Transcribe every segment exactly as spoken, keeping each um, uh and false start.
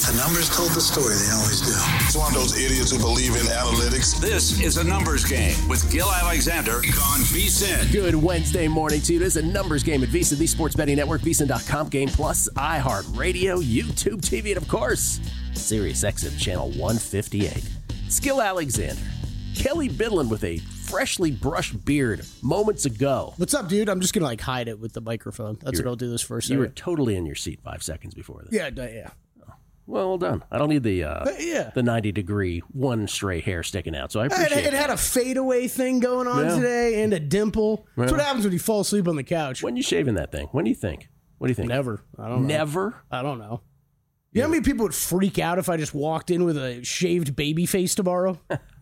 The numbers told the story. They always do. It's one of those idiots who believe in analytics. This is a numbers game with Gil Alexander on VSiN. Good Wednesday morning to you. This is a numbers game at VSiN, the sports betting network, V S I N dot com, Game Plus, iHeartRadio, YouTube T V, and of course, Sirius X M channel one fifty-eight. It's Gil Alexander. Kelly Bidlin with a freshly brushed beard moments ago. What's up, dude? I'm just going to like hide it with the microphone. That's You're, what I'll do this first. You were totally in your seat five seconds before this. Yeah, yeah. Well, well done. I don't need the uh, uh, yeah. the ninety degree one stray hair sticking out, so I appreciate it. It had a fadeaway thing going on yeah. today and a dimple. That's yeah. what happens when you fall asleep on the couch. When you shaving that thing? When do you think? What do you think? Never. I don't know. Never? I don't know. You know how many people would freak out if I just walked in with a shaved baby face tomorrow?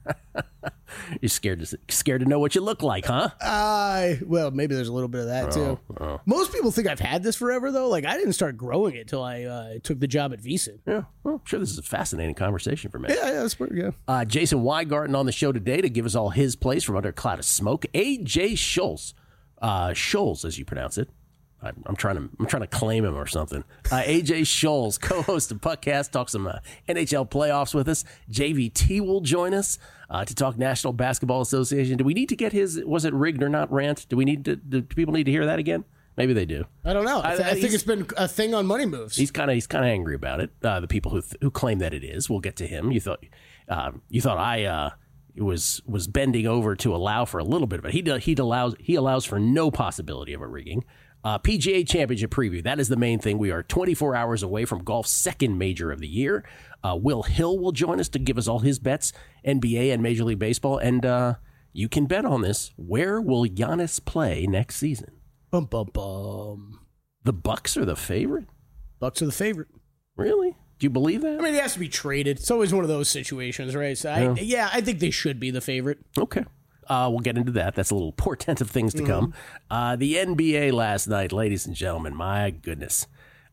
You're scared to scared to know what you look like, huh? Uh, well, maybe there's a little bit of that, oh, too. Oh. Most people think I've had this forever, though. Like, I didn't start growing it till I uh, took the job at VSiN. Yeah, well, I'm sure this is a fascinating conversation for me. Yeah, yeah, that's pretty good. Uh, Jason Weingarten on the show today to give us all his plays from under a cloud of smoke. A J Schultz, uh, Schultz, as you pronounce it. I'm, I'm trying to I'm trying to claim him or something. Uh, A J Schultz, co-host of Puckcast, talk some uh, N H L playoffs with us. J V T will join us uh, to talk National Basketball Association. Do we need to get his, was it rigged or not rant? Do we need to, do people need to hear that again? Maybe they do. I don't know. I, th- I, I think it's been a thing on Money Moves. He's kind of he's kind of angry about it. Uh, the people who th- who claim that it is. We'll get to him. You thought uh, you thought I uh, was was bending over to allow for a little bit of it. He do, he allows he allows for no possibility of a rigging. Uh, P G A Championship preview. That is the main thing. We are twenty-four hours away from golf's second major of the year. Uh, Will Hill will join us to give us all his bets, N B A and Major League Baseball. And uh, you can bet on this. Where will Giannis play next season? Bum, bum, bum. The Bucks are the favorite? Bucks are the favorite. Really? Do you believe that? I mean, he has to be traded. It's always one of those situations, right? So I, yeah. yeah, I think they should be the favorite. Okay. Uh, we'll get into that. That's a little portent of things to mm-hmm. come. Uh, the N B A last night, ladies and gentlemen, my goodness.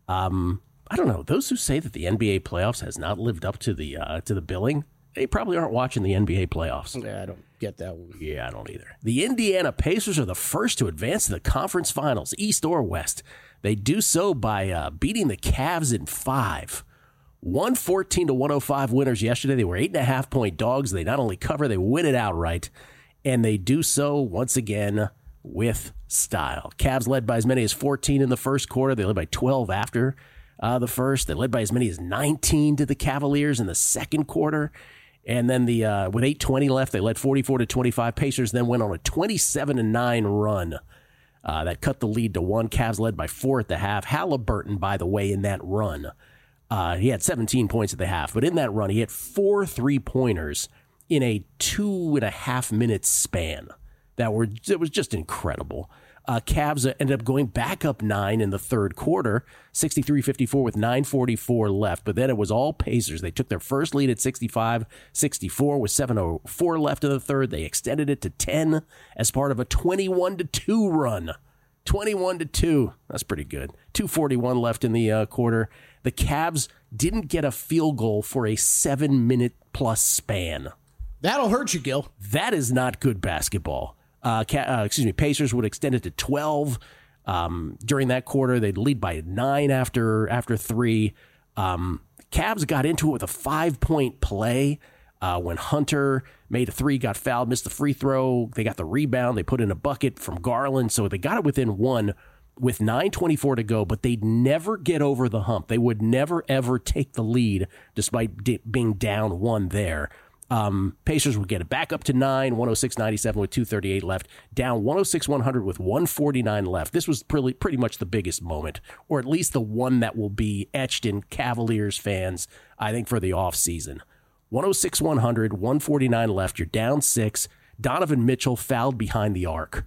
Um, I don't know. Those who say that the N B A playoffs has not lived up to the uh, to the billing, they probably aren't watching the N B A playoffs. Yeah, I don't get that one. Yeah, I don't either. The Indiana Pacers are the first to advance to the conference finals, East or West. They do so by uh, beating the Cavs in five. one fourteen to one oh five winners yesterday. They were eight and a half point dogs. They not only cover, they win it outright. And they do so once again with style. Cavs led by as many as fourteen in the first quarter. They led by twelve after uh, the first. They led by as many as nineteen to the Cavaliers in the second quarter. And then the uh, with eight twenty left, they led forty-four to twenty-five. Pacers then went on a twenty-seven to nine run. Uh, that cut the lead to one. Cavs led by four at the half. Halliburton, by the way, in that run, uh, he had seventeen points at the half. But in that run, he had four three-pointers in a two and a half minute span. That were it was just incredible. Uh, Cavs ended up going back up nine in the third quarter, sixty-three fifty-four with nine forty-four left. But then it was all Pacers. They took their first lead at sixty-five sixty-four with seven oh four left in the third. They extended it to ten as part of a twenty-one to two run. twenty-one to two. That's pretty good. two forty-one left in the uh, quarter. The Cavs didn't get a field goal for a seven minute plus span. That'll hurt you, Gil. That is not good basketball. Uh, uh, excuse me, Pacers would extend it to twelve. Um, during that quarter, they'd lead by nine after after three. Um, Cavs got into it with a five-point play uh, when Hunter made a three, got fouled, missed the free throw. They got the rebound. They put in a bucket from Garland, so they got it within one with nine twenty-four to go, but they'd never get over the hump. They would never, ever take the lead despite d- being down one there. Um, Pacers would get it back up to nine, one oh six ninety-seven with two thirty-eight left, down one oh six one hundred with one forty-nine left. This was pretty, pretty much the biggest moment, or at least the one that will be etched in Cavaliers fans, I think, for the offseason. one oh six one hundred, one forty-nine left, you're down six. Donovan Mitchell fouled behind the arc.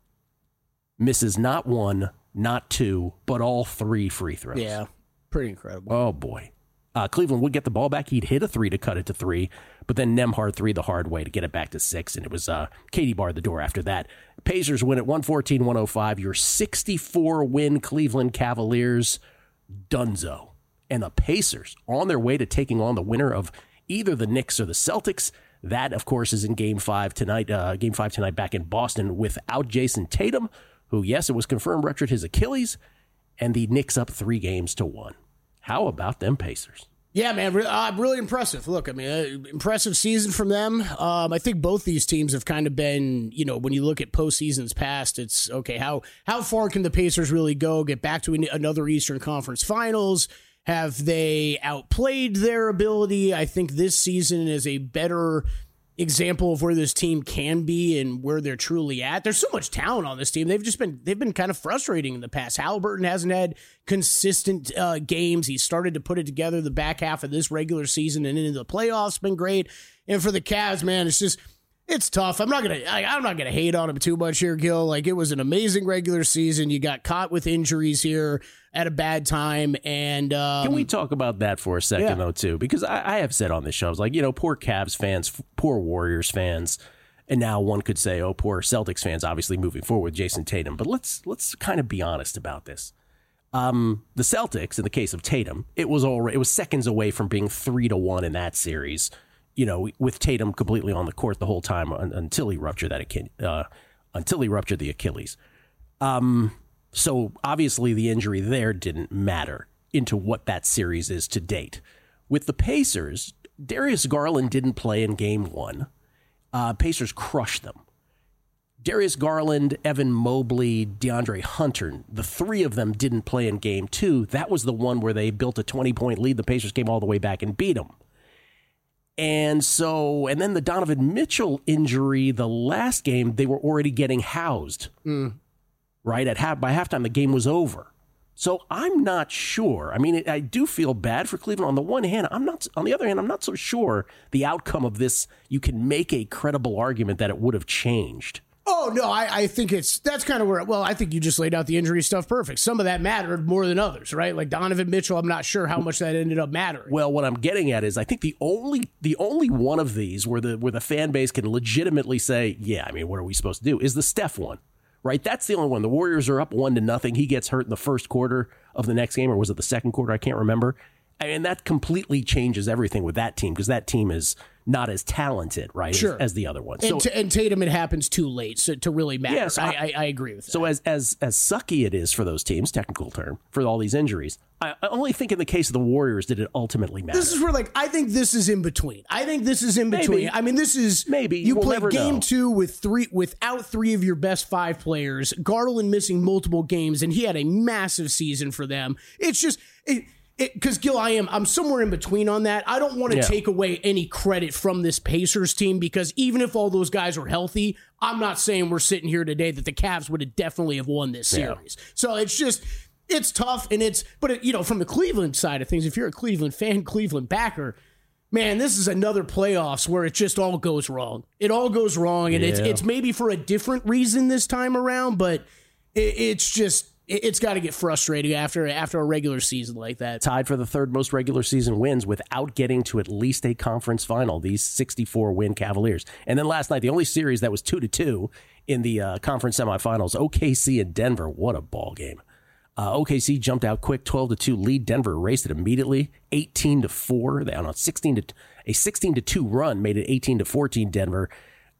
Misses not one, not two, but all three free throws. Yeah, pretty incredible. Oh, boy. Uh, Cleveland would get the ball back. He'd hit a three to cut it to three, but then Nembhard three the hard way to get it back to six, and it was uh, Katie barred the door after that. Pacers win at one fourteen one oh five. Your sixty-four win Cleveland Cavaliers, dunzo. And the Pacers on their way to taking on the winner of either the Knicks or the Celtics. That, of course, is in Game Five tonight. Uh, Game Five tonight back in Boston without Jason Tatum, who, yes, it was confirmed ruptured his Achilles, and the Knicks up three games to one. How about them Pacers? Yeah, man, re- uh, really impressive. Look, I mean, uh, impressive season from them. Um, I think both these teams have kind of been, you know, when you look at postseasons past, it's okay. How how far can the Pacers really go? Get back to an, another Eastern Conference Finals? Have they outplayed their ability? I think this season is a better example of where this team can be and where they're truly at. There's so much talent on this team. They've just been they've been kind of frustrating in the past. Halliburton hasn't had consistent uh, games. He started to put it together the back half of this regular season and into the playoffs. Been great. And for the Cavs, man, it's just it's tough. I'm not gonna I, I'm not gonna hate on him too much here, Gil. Like, it was an amazing regular season. You got caught with injuries here at a bad time. And um, can we talk about that for a second, yeah. though, too? Because I, I have said on this show, I was like, you know, poor Cavs fans, poor Warriors fans, and now one could say, oh, poor Celtics fans, obviously moving forward with Jason Tatum. But let's let's kind of be honest about this. Um, the Celtics, in the case of Tatum, it was already, it was seconds away from being three to one in that series. You know, with Tatum completely on the court the whole time un- until he ruptured that uh, until he ruptured the Achilles. Um. So obviously the injury there didn't matter into what that series is to date. With the Pacers, Darius Garland didn't play in game one. Uh, Pacers crushed them. Darius Garland, Evan Mobley, DeAndre Hunter, the three of them didn't play in game two. That was the one where they built a twenty-point lead. The Pacers came all the way back and beat them. And so, and then the Donovan Mitchell injury, the last game, they were already getting housed. Mm. Right at half by halftime, the game was over. So I'm not sure. I mean, it, I do feel bad for Cleveland. On the one hand, I'm not. On the other hand, I'm not so sure the outcome of this. You can make a credible argument that it would have changed. Oh no, I, I think it's that's kind of where. Well, I think you just laid out the injury stuff perfect. Some of that mattered more than others, right? Like Donovan Mitchell, I'm not sure how much that ended up mattering. Well, what I'm getting at is, I think the only the only one of these where the where the fan base can legitimately say, yeah, I mean, what are we supposed to do? Is the Steph one. Right, that's the only one. The Warriors are up one to nothing. He gets hurt in the first quarter of the next game, or was it the second quarter? I can't remember. And that completely changes everything with that team because that team is not as talented, right, sure. as, as the other one. And, so, t- and Tatum, it happens too late so, to really matter. Yes, I, I, I agree with that. So as as as sucky it is for those teams, technical term, for all these injuries, I, I only think in the case of the Warriors did it ultimately matter. This is where, like, I think this is in between. I think this is in between. Maybe. I mean, this is maybe you we'll play never game know. two with three without three of your best five players. Garland missing multiple games, and he had a massive season for them. It's just. It, Because, Gil, I am I'm somewhere in between on that. I don't want to yeah. take away any credit from this Pacers team because even if all those guys were healthy, I'm not saying we're sitting here today that the Cavs would have definitely have won this series. Yeah. So it's just, it's tough. And it's, but, it, you know, from the Cleveland side of things, if you're a Cleveland fan, Cleveland backer, man, this is another playoffs where it just all goes wrong. It all goes wrong. And yeah. it's it's maybe for a different reason this time around, but it, it's just, it's got to get frustrating after after a regular season like that. Tied for the third most regular season wins without getting to at least a conference final, these sixty-four win Cavaliers. And then last night, the only series that was two to two in the uh, conference semifinals, O K C and Denver. What a ball game. Uh, O K C jumped out quick, twelve to two lead. Denver erased it immediately, eighteen to four. They on a sixteen to a sixteen to two run made it eighteen to fourteen Denver.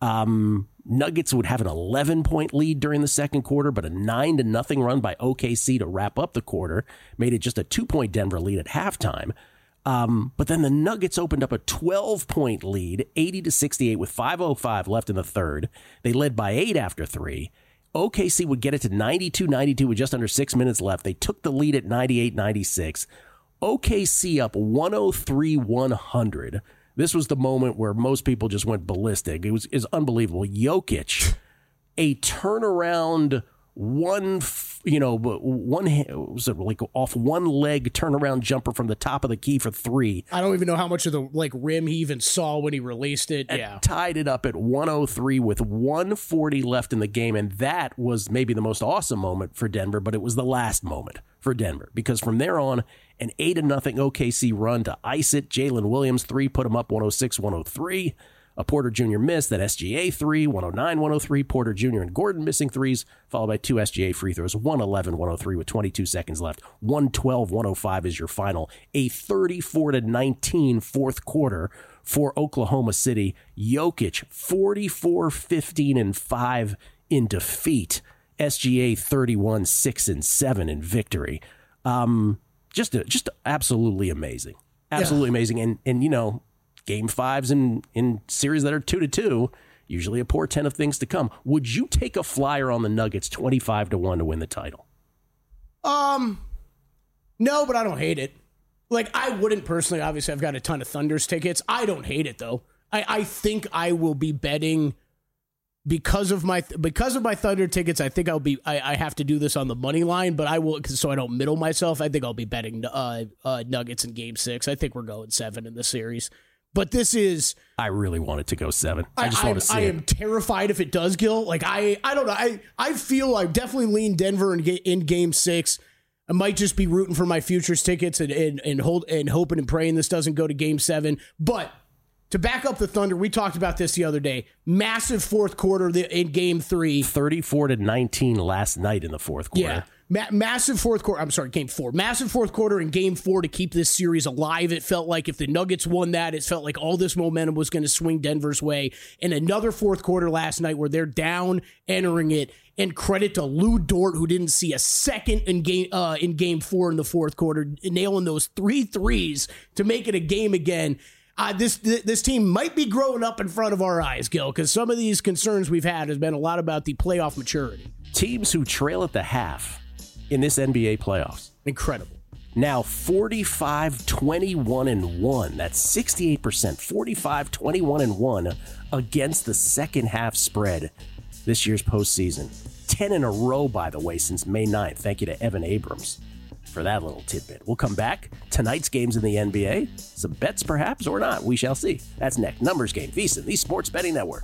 Um, Nuggets would have an eleven point lead during the second quarter, but a nine to nothing run by O K C to wrap up the quarter made it just a two point Denver lead at halftime. Um, but then the Nuggets opened up a twelve point lead, eighty to sixty-eight with five oh five left in the third. They led by eight after three. O K C would get it to ninety-two ninety-two with just under six minutes left. They took the lead at ninety-eight ninety-six. O K C up one oh three one hundred. This was the moment where most people just went ballistic. It was, it was unbelievable. Jokic, a turnaround one, you know, one was it like off one leg turnaround jumper from the top of the key for three. I don't even know how much of the like rim he even saw when he released it. And yeah, tied it up at one oh three with one forty left in the game, and that was maybe the most awesome moment for Denver. But it was the last moment for Denver because from there on, an eight to nothing O K C run to ice it. Jalen Williams three put him up one oh six one oh three. A Porter Junior missed, then S G A three, one oh nine one oh three. Porter Junior and Gordon missing threes, followed by two S G A free throws, one eleven one oh three with twenty-two seconds left. one twelve one oh five is your final. A thirty-four to nineteen fourth quarter for Oklahoma City. Jokic, forty-four fifteen and five in defeat. S G A thirty-one six and seven in victory. Um, just, just absolutely amazing. Absolutely yeah. amazing. And, and you know, game fives in, in series that are two to two, usually a portent of things to come. Would you take a flyer on the Nuggets twenty-five to one to win the title? Um, no, but I don't hate it. Like, I wouldn't personally. Obviously, I've got a ton of Thunders tickets. I don't hate it, though. I, I think I will be betting because of my because of my Thunder tickets. I think I'll be. I, I have to do this on the money line, but I will so I don't middle myself. I think I'll be betting uh, uh, Nuggets in Game Six. I think we're going seven in the series. But this is. I really want it to go seven. I just I, want to see. I it. am terrified if it does, Gil. Like I, I don't know. I, I feel I definitely lean Denver in, in Game Six. I might just be rooting for my futures tickets and and and hold and hoping and praying this doesn't go to Game Seven. But to back up the Thunder, we talked about this the other day. Massive fourth quarter in Game Three, thirty-four to nineteen last night in the fourth quarter. Yeah. Ma- massive fourth quarter. I'm sorry, game four. Massive fourth quarter in game four to keep this series alive. It felt like if the Nuggets won that, it felt like all this momentum was going to swing Denver's way. And another fourth quarter last night where they're down entering it. And credit to Lou Dort, who didn't see a second in game uh, in game four in the fourth quarter, nailing those three threes to make it a game again. Uh, this this team might be growing up in front of our eyes, Gil, because some of these concerns we've had has been a lot about the playoff maturity. Teams who trail at the half in this N B A playoffs. Incredible. Now forty-five, twenty-one, and one. That's sixty-eight percent. forty-five, twenty-one, and one against the second half spread this year's postseason. ten in a row, by the way, since May ninth. Thank you to Evan Abrams for that little tidbit. We'll come back. Tonight's games in the N B A. Some bets, perhaps, or not. We shall see. That's next. Numbers Game, VSiN, the Sports Betting Network.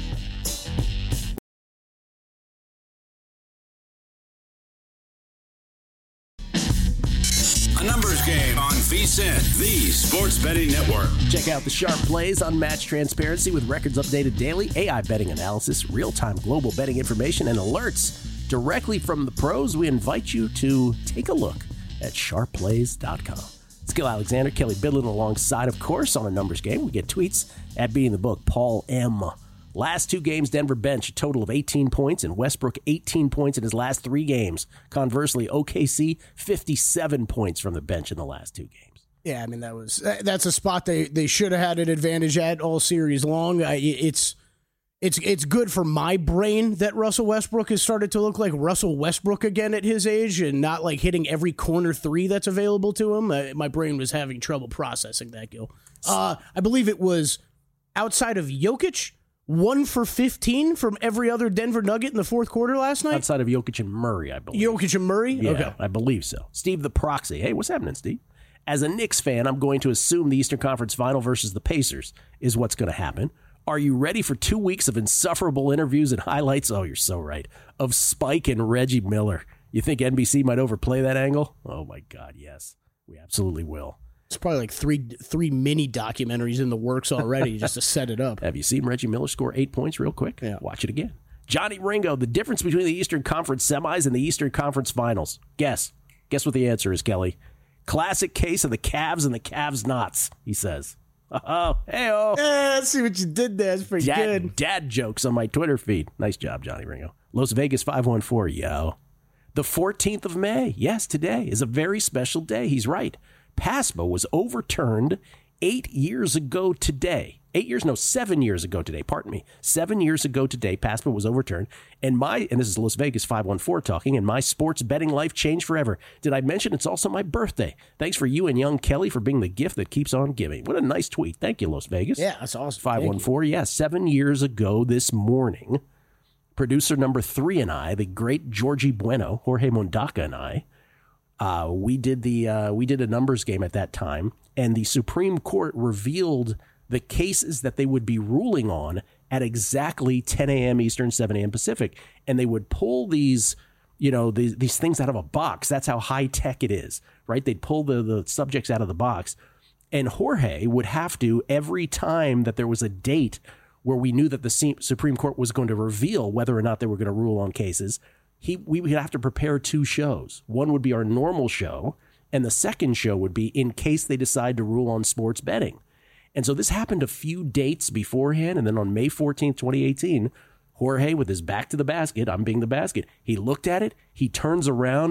A Numbers Game on VSiN, the Sports Betting Network. Check out the sharp plays, unmatched transparency with records updated daily, A I betting analysis, real-time global betting information, and alerts directly from the pros. We invite you to take a look at sharp plays dot com. It's Gil Alexander, Kelly Bidlin alongside, of course, on A Numbers Game. We get tweets at Beating the Book, Paul M. Last two games, Denver bench a total of eighteen points, and Westbrook eighteen points in his last three games. Conversely, O K C fifty-seven points from the bench in the last two games. Yeah, I mean, that was that's a spot they, they should have had an advantage at all series long. It's it's it's good for my brain that Russell Westbrook has started to look like Russell Westbrook again at his age and not like hitting every corner three that's available to him. My brain was having trouble processing that, Gil. Uh, I believe it was outside of Jokic, one for fifteen from every other Denver Nugget in the fourth quarter last night? Outside of Jokic and Murray, I believe. Jokic and Murray? Yeah, okay. I believe so. Steve the Proxy. Hey, what's happening, Steve? As a Knicks fan, I'm going to assume the Eastern Conference Final versus the Pacers is what's going to happen. Are you ready for two weeks of insufferable interviews and highlights? Oh, you're so right. Of Spike and Reggie Miller. You think N B C might overplay that angle? Oh, my God, yes. We absolutely will. It's probably like three three mini documentaries in the works already just to set it up. Have you seen Reggie Miller score eight points real quick? Yeah. Watch it again. Johnny Ringo, the difference between the Eastern Conference semis and the Eastern Conference Finals. Guess. Guess what the answer is, Kelly. Classic case of the Cavs and the Cavs knots, he says. Oh, hey-oh. Eh, let's see what you did there. That's pretty dad, good. Dad jokes on my Twitter feed. Nice job, Johnny Ringo. Las Vegas five one four, yo. The fourteenth of May, yes, today, is a very special day. He's right. PASPA was overturned eight years ago today. Eight years, no, seven years ago today. Pardon me. Seven years ago today, PASPA was overturned. And my, and this is Las Vegas five one four talking, and my sports betting life changed forever. Did I mention it's also my birthday? Thanks for you and young Kelly for being the gift that keeps on giving. What a nice tweet. Thank you, Las Vegas. Yeah, that's awesome. five one four, yeah, seven years ago this morning, producer number three and I, the great Georgie Bueno, Jorge Mondaca and I, Uh, we did the uh, we did a numbers game at that time, and the Supreme Court revealed the cases that they would be ruling on at exactly ten a.m. Eastern, seven a.m. Pacific, and they would pull these, you know, these, these things out of a box. That's how high tech it is, right? They'd pull the, the subjects out of the box, and Jorge would have to, every time that there was a date where we knew that the Supreme Court was going to reveal whether or not they were going to rule on cases, He, we would have to prepare two shows. One would be our normal show, and the second show would be in case they decide to rule on sports betting. And so this happened a few dates beforehand, and then on May fourteenth, twenty eighteen, Jorge, with his back to the basket, I'm being the basket, he looked at it, he turns around,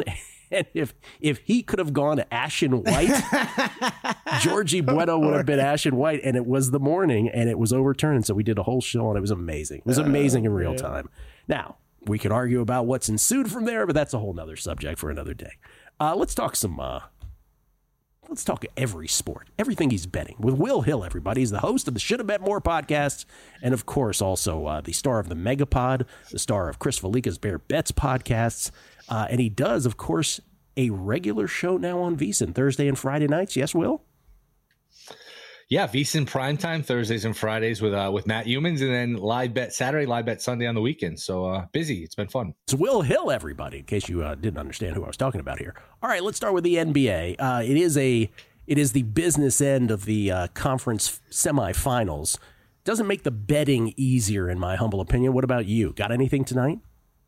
And if if he could have gone ashen white, Georgie Bueno would have been ashen white, and it was the morning, and it was overturned. So we did a whole show, and it was amazing. It was amazing in real time. Now, we could argue about what's ensued from there, but that's a whole nother subject for another day. Uh, let's talk some... Uh, Let's talk every sport, everything he's betting with Will Hill, everybody. He's the host of the Should Have Bet More podcast. And of course, also uh, the star of the Megapod, the star of Chris Felica's Bear Bets podcasts. Uh, and he does, of course, a regular show now on VSiN Thursday and Friday nights. Yes, Will? Yeah, VSiN primetime Thursdays and Fridays with uh, with Matt Humans, and then live bet Saturday, live bet Sunday on the weekend. So uh, busy. It's been fun. It's Will Hill, everybody, in case you uh, didn't understand who I was talking about here. All right, let's start with the N B A. Uh, it is a it is the business end of the uh, conference semifinals. Doesn't make the betting easier, in my humble opinion. What about you? Got anything tonight?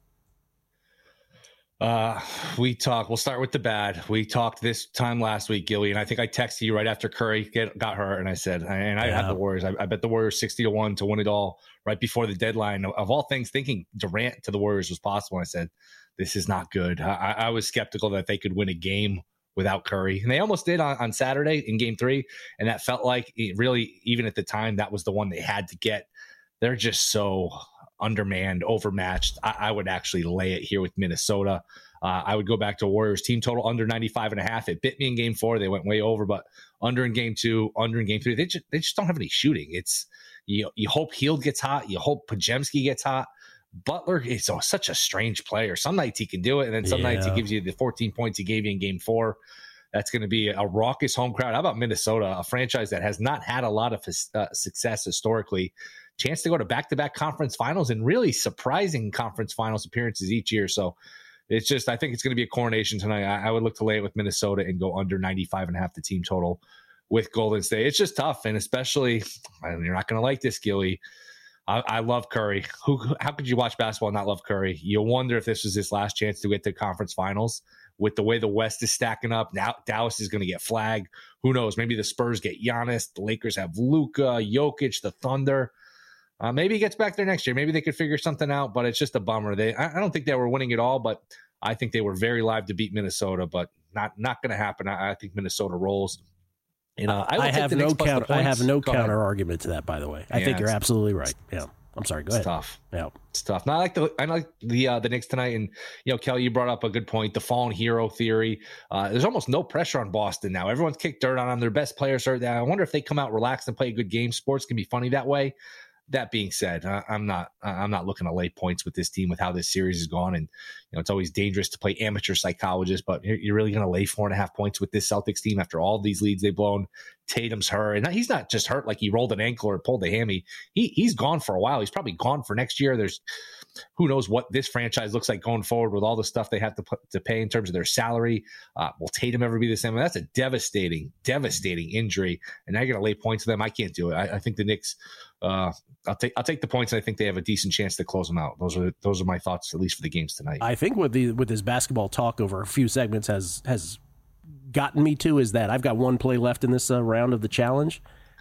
Uh, we talked, we'll start with the bad. We talked this time last week, Gilly, and I think I texted you right after Curry get, got hurt. And I said, and I yeah. had the Warriors. I, I bet the Warriors sixty to one to win it all right before the deadline. Of all things, thinking Durant to the Warriors was possible. I said, this is not good. I, I was skeptical that they could win a game without Curry. And they almost did on, on Saturday in game three. And that felt like it really, even at the time, that was the one they had to get. They're just so undermanned, overmatched. I, I would actually lay it here with Minnesota. Uh, I would go back to Warriors team total under ninety-five and a half. It bit me in game four. They went way over, but under in game two, under in game three. They just, they just don't have any shooting. It's you, you hope Hield gets hot. You hope Podziemski gets hot. Butler is oh, such a strange player. Some nights he can do it, and then some yeah. nights he gives you the fourteen points he gave you in game four. That's going to be a raucous home crowd. How about Minnesota, a franchise that has not had a lot of uh, success historically? Chance to go to back-to-back conference finals and really surprising conference finals appearances each year. So it's just, I think it's going to be a coronation tonight. I, I would look to lay it with Minnesota and go under ninety-five and a half the team total with Golden State. It's just tough. And especially, and you're not going to like this, Gilly. I, I love Curry. Who, how could you watch basketball and not love Curry? You wonder if this was his last chance to get to conference finals. With the way the West is stacking up, now Dallas is going to get flagged. Who knows? Maybe the Spurs get Giannis. The Lakers have Luka, Jokic, the Thunder. Uh, maybe he gets back there next year. Maybe they could figure something out, but it's just a bummer. They, I, I don't think they were winning it all, but I think they were very live to beat Minnesota, but not not going to happen. I, I think Minnesota rolls. You know, I, I have no counter. I have no Go counter ahead. argument to that. By the way, I yeah, think you're absolutely right. Yeah, I'm sorry. Go it's ahead. Tough. Yeah, it's tough. Now, I like the I like the uh, the Knicks tonight, and you know, Kelly, you brought up a good point. The fallen hero theory. Uh, there's almost no pressure on Boston now. Everyone's kicked dirt on them. Their best players are there. I wonder if they come out relaxed and play a good game. Sports can be funny that way. That being said, uh, I'm not I'm not looking to lay points with this team with how this series has gone, and you know it's always dangerous to play amateur psychologists. But you're, you're really going to lay four and a half points with this Celtics team after all these leads they've blown. Tatum's hurt, and he's not just hurt like he rolled an ankle or pulled a hammy. He he's gone for a while. He's probably gone for next year. There's who knows what this franchise looks like going forward with all the stuff they have to put, to pay in terms of their salary. Uh, will Tatum ever be the same? That's a devastating, devastating injury, and now you're going to lay points to them. I can't do it. I, I think the Knicks. Uh, I'll take I'll take the points, and I think they have a decent chance to close them out. Those are those are my thoughts, at least for the games tonight. I think with the with this basketball talk over a few segments has has gotten me to is that I've got one play left in this uh, round of the challenge.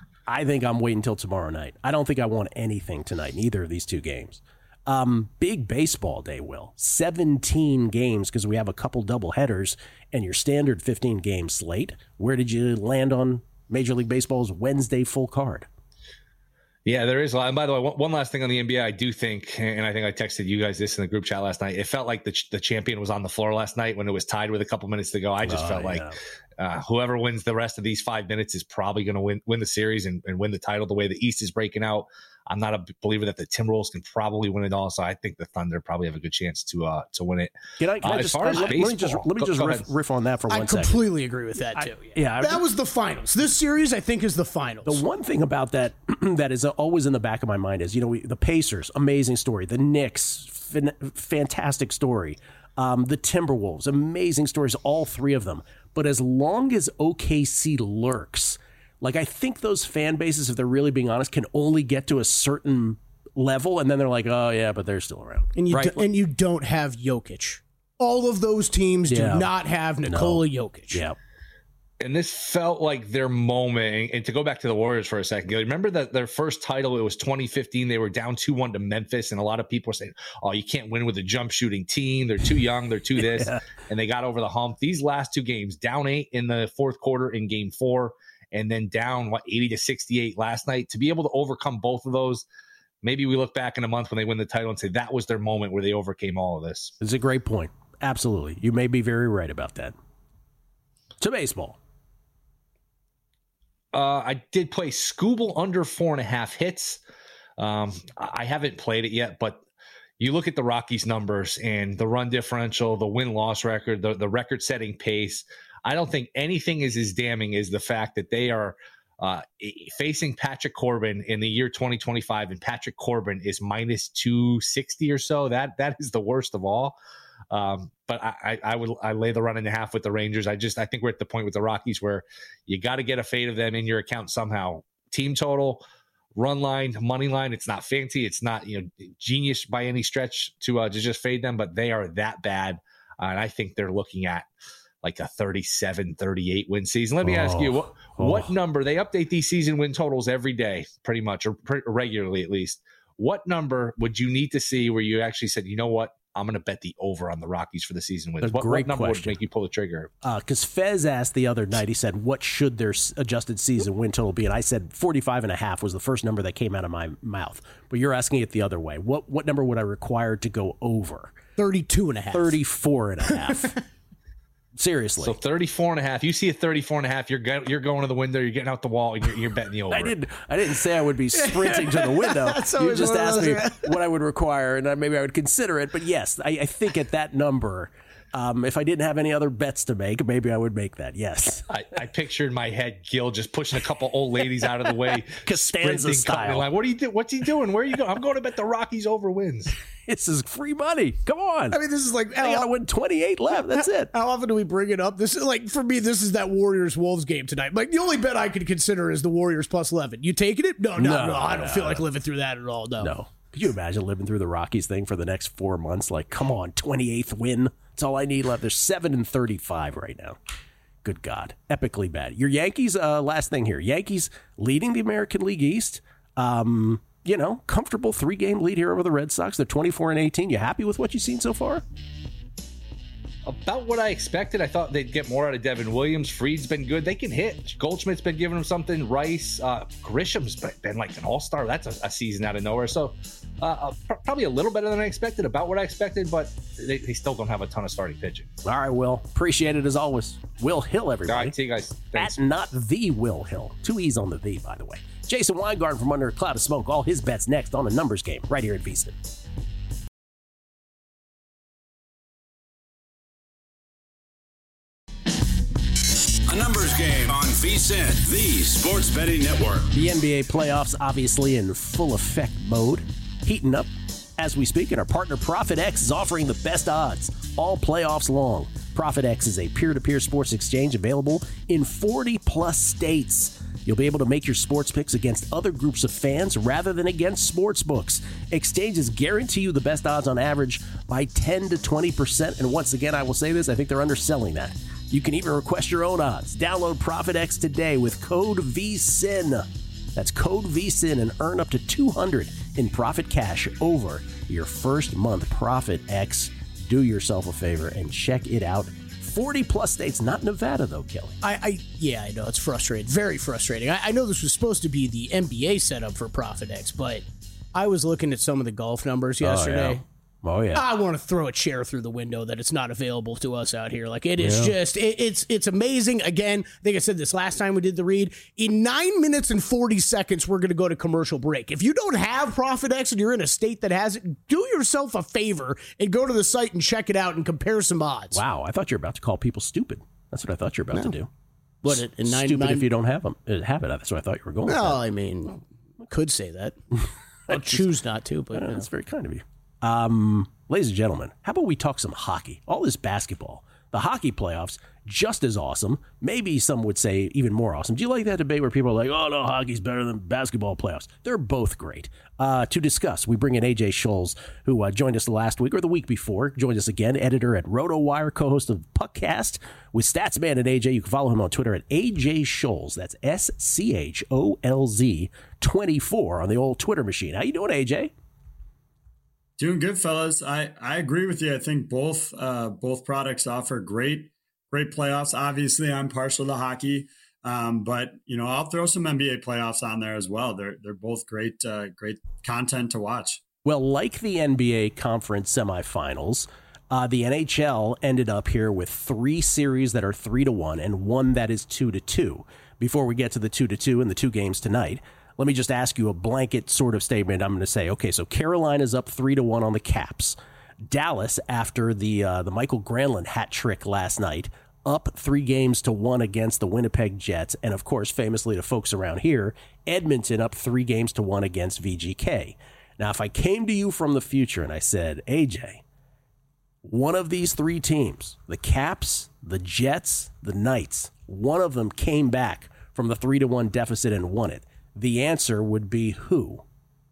I think I'm waiting until tomorrow night. I don't think I want anything tonight in either of these two games. Um, big baseball day, Will. seventeen games because we have a couple double headers and your standard fifteen game slate. Where did you land on Major League Baseball's Wednesday full card? Yeah, there is a lot. And by the way, one last thing on the N B A, I do think, and I think I texted you guys this in the group chat last night, it felt like the the champion was on the floor last night when it was tied with a couple minutes to go. I just oh, felt yeah. like uh, whoever wins the rest of these five minutes is probably going to win win the series and, and win the title the way the East is breaking out. I'm not a believer that the Timberwolves can probably win it all, so I think the Thunder probably have a good chance to uh, to win it. Can I, can uh, I just, let, baseball, let me just, let me just go, riff, go riff on that for one I second. I completely agree with that, too. I, yeah, That I, was the finals. This series, I think, is the finals. The one thing about that that is always in the back of my mind is, you know, we, the Pacers, amazing story. The Knicks, fin- fantastic story. Um, the Timberwolves, amazing stories, all three of them. But as long as O K C lurks, like I think those fan bases, if they're really being honest, can only get to a certain level, and then they're like, oh yeah, but they're still around. And you right? do, and you don't have Jokic. All of those teams yeah. do not have Nikola no. Jokic. Yeah. And this felt like their moment. And to go back to the Warriors for a second, remember that their first title, it was twenty fifteen. They were down two one to Memphis. And a lot of people were saying, oh, you can't win with a jump shooting team. They're too young. They're too this. Yeah. And they got over the hump. These last two games, down eight in the fourth quarter in game four, and then down, what, eighty to sixty-eight last night. To be able to overcome both of those, maybe we look back in a month when they win the title and say that was their moment where they overcame all of this. It's a great point. Absolutely. You may be very right about that. To baseball. Uh, I did play Scooble under four and a half hits. Um, I haven't played it yet, but you look at the Rockies numbers and the run differential, the win-loss record, the, the record-setting pace. I don't think anything is as damning as the fact that they are uh, facing Patrick Corbin in the year twenty twenty-five, and Patrick Corbin is minus two sixty or so. That that is the worst of all. Um, but I, I, I would I lay the run and a half with the Rangers. I just I think we're at the point with the Rockies where you got to get a fade of them in your account somehow. Team total, run line, money line. It's not fancy. It's not you know genius by any stretch to uh, to just fade them, but they are that bad, uh, and I think they're looking at like a thirty-seven, thirty-eight win season. Let me oh, ask you, what, oh. what number? They update these season win totals every day, pretty much, or pre- regularly at least. What number would you need to see where you actually said, you know what? I'm going to bet the over on the Rockies for the season wins. What, what number question. would make you pull the trigger? Because uh, Fez asked the other night, he said, what should their adjusted season win total be? And I said forty-five and a half was the first number that came out of my mouth. But you're asking it the other way. What what number would I require to go over? thirty-two and a half. thirty-four and a half. Seriously. So thirty-four and a half. You see a thirty-four and a half, you're go, you're going to the window, you're getting out the wall, and you're, you're betting the over. I didn't I didn't say I would be sprinting to the window. You just asked me what I would require, and maybe I would consider it. But yes, I, I think at that number, um, if I didn't have any other bets to make, maybe I would make that. Yes. I, I pictured in my head Gil just pushing a couple old ladies out of the way. Costanza style. Like, what are you do? What's he doing? Where are you going? I'm going to bet the Rockies over wins. This is free money. Come on. I mean, this is like, I got to win twenty-eight left. That's how, it. How often do we bring it up? This is like, for me, this is that Warriors Wolves game tonight. Like, the only bet I could consider is the Warriors plus eleven. You taking it? No, no, no. no I don't no, feel no. like living through that at all. No. No. Could you imagine living through the Rockies thing for the next four months? Like, come on, twenty-eighth win. That's all I need left. They're seven and thirty-five right now. Good God. Epically bad. Your Yankees, uh, last thing here. Yankees leading the American League East. Um... You know, comfortable three-game lead here over the Red Sox. They're twenty-four and eighteen. You happy with what you've seen so far? About what I expected. I thought they'd get more out of Devin Williams. Freed's been good. They can hit. Goldschmidt's been giving them something. Rice, uh, Grisham's been like an all-star. That's a, a season out of nowhere. So uh, uh, pr- probably a little better than I expected, about what I expected, but they, they still don't have a ton of starting pitching. All right, Will. Appreciate it as always. Will Hill, everybody. All right, see you guys. Thanks. At not the Will Hill. Two E's on the V, by the way. Jason Weingarten from Under a Cloud of Smoke. All his bets next on the Numbers Game right here at VSiN. A Numbers Game on VSiN, the sports betting network. The N B A playoffs obviously in full effect mode, heating up as we speak, and our partner ProfitX is offering the best odds all playoffs long. ProfitX is a peer-to-peer sports exchange available in forty plus states. You'll be able to make your sports picks against other groups of fans rather than against sports books. Exchanges guarantee you the best odds on average by ten to twenty percent. And once again, I will say this, I think they're underselling that. You can even request your own odds. Download ProfitX today with code VSiN. That's code VSiN and earn up to two hundred dollars in profit cash over your first month. ProfitX. Do yourself a favor and check it out. forty plus states, not Nevada though, Kelly. I, I yeah, I know it's frustrating, very frustrating. I, I know this was supposed to be the N B A setup for ProfitX, but I was looking at some of the golf numbers yesterday. Oh, yeah. Oh, yeah. I want to throw a chair through the window that it's not available to us out here. Like, it is yeah. just, it, it's it's amazing. Again, I think I said this last time we did the read. In nine minutes and forty seconds, we're going to go to commercial break. If you don't have ProfitX and you're in a state that has it, do yourself a favor and go to the site and check it out and compare some odds. Wow, I thought you were about to call people stupid. That's what I thought you were about no. to do. What, in nine, stupid nine, if you don't have them. Have it. That's what I thought you were going with. Well, I mean, could say that. I'll choose not to, but. Uh, that's very kind of you. Um, ladies and gentlemen, how about we talk some hockey? All this basketball, the hockey playoffs, just as awesome. Maybe some would say even more awesome. Do you like that debate where people are like, oh, no, hockey's better than basketball playoffs? They're both great. Uh, to discuss, we bring in A J Scholes, who uh, joined us last week or the week before, joined us again, editor at RotoWire, co-host of Puckcast with Statsman and A J. You can follow him on Twitter at A J Scholes. That's S C H O L Z twenty-four on the old Twitter machine. How you doing, A J? Doing good, fellas. I, I agree with you. I think both uh, both products offer great great playoffs. Obviously, I'm partial to hockey, um, but you know I'll throw some N B A playoffs on there as well. They're they're both great uh, great content to watch. Well, like the N B A conference semifinals, uh, the N H L ended up here with three series that are three to one and one that is two to two. Before we get to the two to two and the two games tonight, let me just ask you a blanket sort of statement. I'm going to say, okay, so Carolina's up three to one on the Caps. Dallas, after the uh, the Michael Granlund hat trick last night, up three games to one against the Winnipeg Jets. And of course, famously to folks around here, Edmonton up three games to one against V G K. Now, if I came to you from the future and I said, A J, one of these three teams, the Caps, the Jets, the Knights, one of them came back from the three to one deficit and won it, the answer would be who?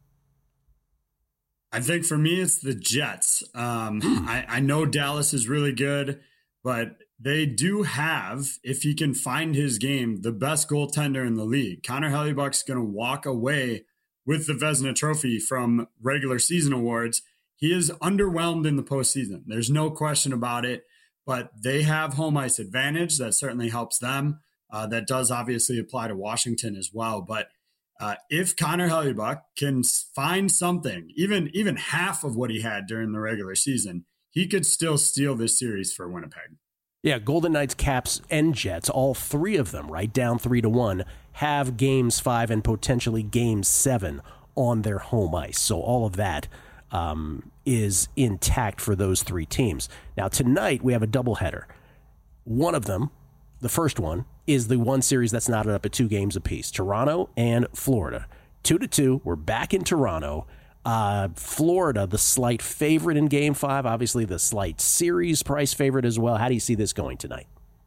I think for me, it's the Jets. Um, I, I know Dallas is really good, but they do have, if he can find his game, the best goaltender in the league. Connor Hellebuyck's going to walk away with the Vezina Trophy from regular season awards. He is underwhelmed in the postseason. There's no question about it, but they have home ice advantage. That certainly helps them. Uh, that does obviously apply to Washington as well, but Uh, if Connor Hellebuyck can find something, even even half of what he had during the regular season, he could still steal this series for Winnipeg. Yeah, Golden Knights, Caps, and Jets, all three of them, right, down three to one, have games five and potentially game seven on their home ice. So all of that um, is intact for those three teams. Now, tonight we have a doubleheader. One of them, the first one, is the one series that's knotted up at two games apiece, Toronto and Florida. Two to two, we're back in Toronto. Uh, Florida, the slight favorite in game five, obviously the slight series price favorite as well. How do you see this going tonight?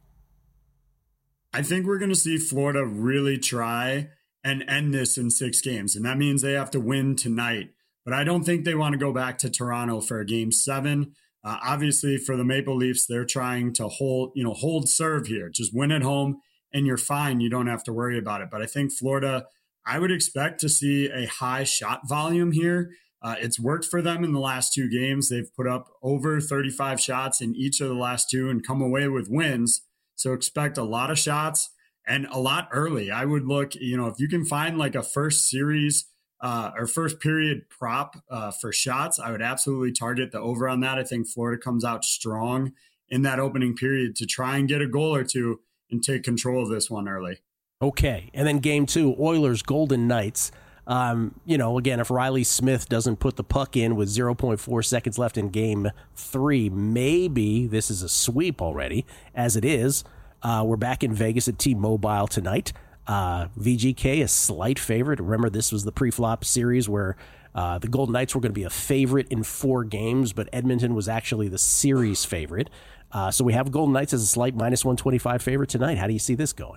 I think we're going to see Florida really try and end this in six games, and that means they have to win tonight. But I don't think they want to go back to Toronto for a game seven. Uh, obviously, for the Maple Leafs, they're trying to hold, you know, hold serve here. Just win at home and you're fine. You don't have to worry about it. But I think Florida, I would expect to see a high shot volume here. Uh, it's worked for them in the last two games. They've put up over thirty-five shots in each of the last two and come away with wins. So expect a lot of shots and a lot early. I would look, you know, if you can find like a first series Uh, or first period prop uh, for shots, I would absolutely target the over on that. I think Florida comes out strong in that opening period to try and get a goal or two and take control of this one early. Okay. And then game two, Oilers, Golden Knights. Um, you know, again, if Riley Smith doesn't put the puck in with zero point four seconds left in game three, maybe this is a sweep already. As it is, uh, we're back in Vegas at T-Mobile tonight. Uh, V G K, a slight favorite. Remember, this was the pre-flop series where uh, the Golden Knights were going to be a favorite in four games, but Edmonton was actually the series favorite. Uh, so we have Golden Knights as a slight minus one twenty-five favorite tonight. How do you see this going?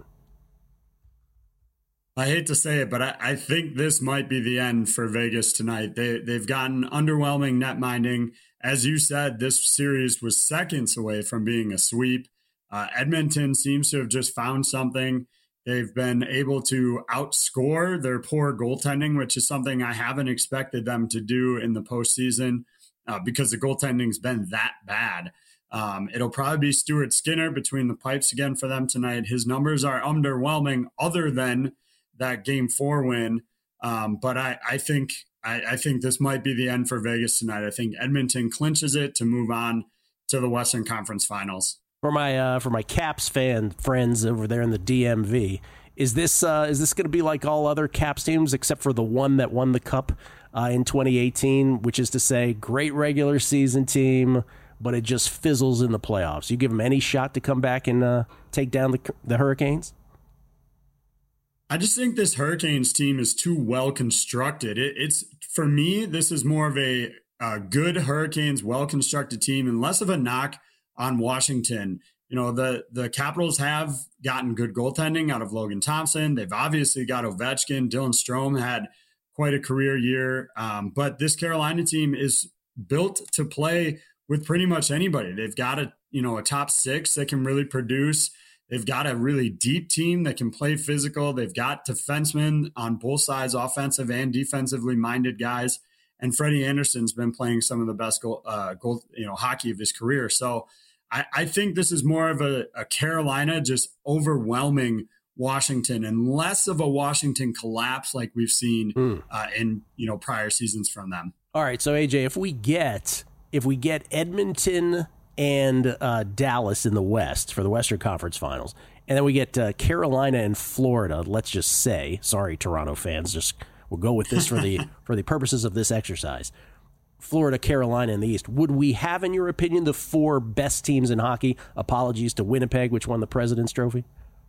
I hate to say it, but I, I think this might be the end for Vegas tonight. They, they've gotten underwhelming net minding. As you said, this series was seconds away from being a sweep. Uh, Edmonton seems to have just found something. They've been able to outscore their poor goaltending, which is something I haven't expected them to do in the postseason uh, because the goaltending's been that bad. Um, it'll probably be Stuart Skinner between the pipes again for them tonight. His numbers are underwhelming other than that game four win. Um, but I, I think I, I think this might be the end for Vegas tonight. I think Edmonton clinches it to move on to the Western Conference Finals. For my uh, for my Caps fan friends over there in the D M V, is this uh, is this going to be like all other Caps teams except for the one that won the Cup uh, in twenty eighteen, which is to say, great regular season team, but it just fizzles in the playoffs? You give them any shot to come back and uh, take down the the Hurricanes? I just think this Hurricanes team is too well constructed. It, it's for me, this is more of a, a good Hurricanes, well constructed team, and less of a knock on Washington. you know, the, the Capitals have gotten good goaltending out of Logan Thompson. They've obviously got Ovechkin. Dylan Strome had quite a career year. Um, but this Carolina team is built to play with pretty much anybody. They've got a, you know, a top six that can really produce. They've got a really deep team that can play physical. They've got defensemen on both sides, offensive and defensively minded guys. And Freddie Anderson's been playing some of the best goal, uh, goal, you know, hockey of his career. So I, I think this is more of a, a Carolina just overwhelming Washington and less of a Washington collapse like we've seen mm. uh, in, you know, prior seasons from them. All right. So A J, if we get, if we get Edmonton and uh, Dallas in the West for the Western Conference Finals, and then we get uh, Carolina and Florida, let's just say, sorry, Toronto fans, just we'll go with this for the for the purposes of this exercise. Florida, Carolina in the East. Would we have, in your opinion, the four best teams in hockey? Apologies to Winnipeg, which won the President's Trophy.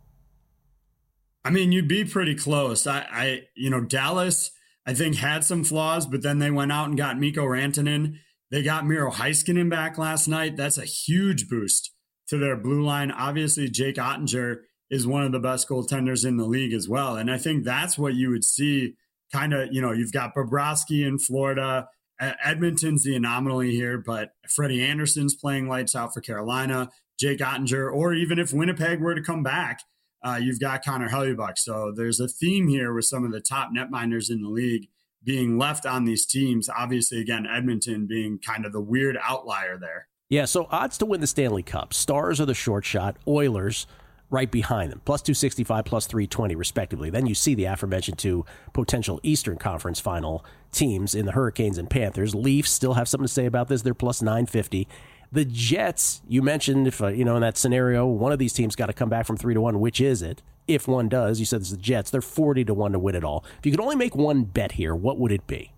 I mean, you'd be pretty close. I, I, you know, Dallas, I think had some flaws, but then they went out and got Mikko Rantanen. They got Miro Heiskanen back last night. That's a huge boost to their blue line. Obviously, Jake Ottinger is one of the best goaltenders in the league as well. And I think that's what you would see kind of, you know, you've got Bobrovsky in Florida. Edmonton's the anomaly here, but Freddie Anderson's playing lights out for Carolina, Jake Ottinger, or even if Winnipeg were to come back, uh, you've got Connor Hellebuyck. So there's a theme here with some of the top netminders in the league being left on these teams. Obviously, again, Edmonton being kind of the weird outlier there. Yeah, so odds to win the Stanley Cup. Stars are the short shot. Oilers right behind them, plus two sixty-five, plus three twenty, respectively. Then you see the aforementioned two potential Eastern Conference final teams in the Hurricanes and Panthers. Leafs still have something to say about this. They're plus nine fifty. The Jets, you mentioned, if uh, you know, in that scenario, one of these teams got to come back from three to one. Which is it? If one does, you said it's the Jets. They're forty to one to win it all. If you could only make one bet here, what would it be?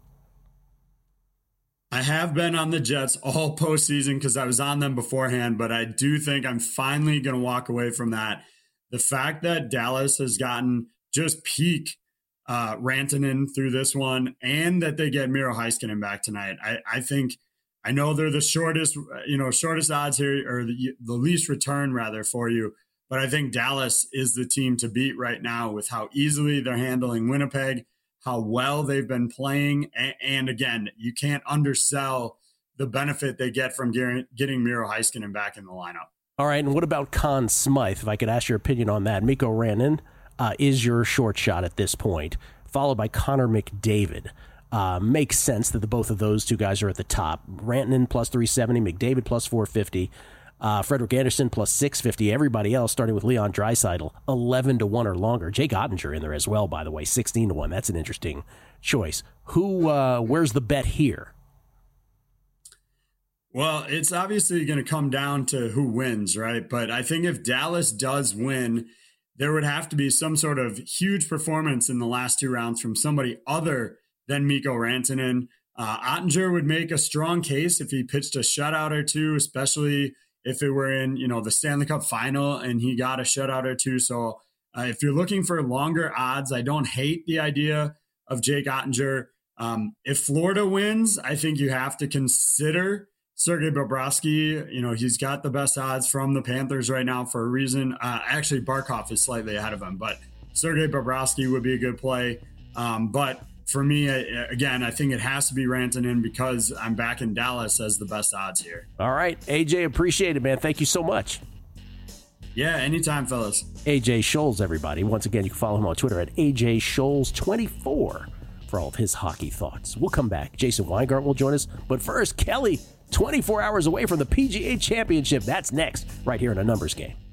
I have been on the Jets all postseason because I was on them beforehand, but I do think I'm finally going to walk away from that. The fact that Dallas has gotten just peak uh, Rantanen through this one, and that they get Miro Heiskanen back tonight, I, I think I know they're the shortest, you know, shortest odds here, or the, the least return rather for you. But I think Dallas is the team to beat right now with how easily they're handling Winnipeg, how well they've been playing. And again, you can't undersell the benefit they get from getting Miro Heiskanen back in the lineup. All right, and what about Conn Smythe? If I could ask your opinion on that. Mikko Rantanen uh, is your short shot at this point, followed by Connor McDavid. Uh, makes sense that the both of those two guys are at the top. Rantanen plus three seventy, McDavid plus four fifty. Uh, Frederik Andersen plus six fifty. Everybody else, starting with Leon Draisaitl, eleven to one or longer. Jake Ottinger in there as well, by the way, sixteen to one. That's an interesting choice. Who? Uh, where's the bet here? Well, it's obviously going to come down to who wins, right? But I think if Dallas does win, there would have to be some sort of huge performance in the last two rounds from somebody other than Mikko Rantanen. Uh, Ottinger would make a strong case if he pitched a shutout or two, especially if it were in, you know, the Stanley Cup final and he got a shutout or two. So uh, if you're looking for longer odds, I don't hate the idea of Jake Ottinger. Um, if Florida wins, I think you have to consider Sergei Bobrovsky. You know, he's got the best odds from the Panthers right now for a reason. Uh, actually, Barkov is slightly ahead of him, but Sergei Bobrovsky would be a good play. Um, but for me, again, I think it has to be Rantanen because I'm back in Dallas as the best odds here. All right. A J, appreciate it, man. Thank you so much. Yeah, anytime, fellas. A J Scholes, everybody. Once again, you can follow him on Twitter at A J Scholes twenty-four for all of his hockey thoughts. We'll come back. Jason Weingart will join us. But first, Kelly, twenty-four hours away from the P G A Championship. That's next, right here in A Numbers Game.